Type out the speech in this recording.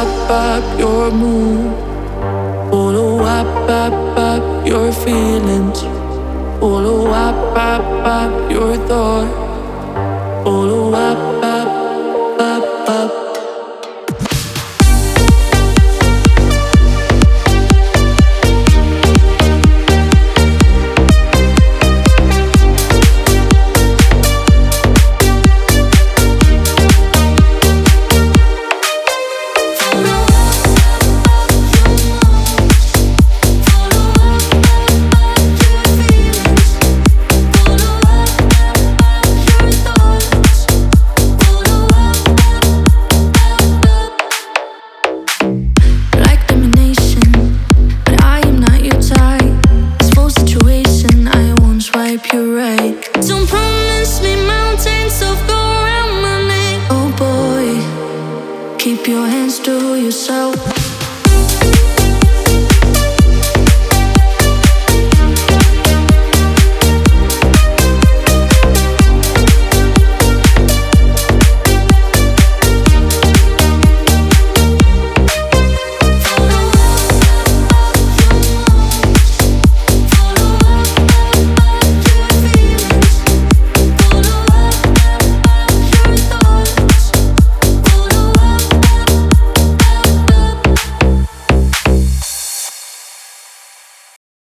up your mood. Follow up your feelings. Follow up your thought. Follow up. Keep your hands to yourself.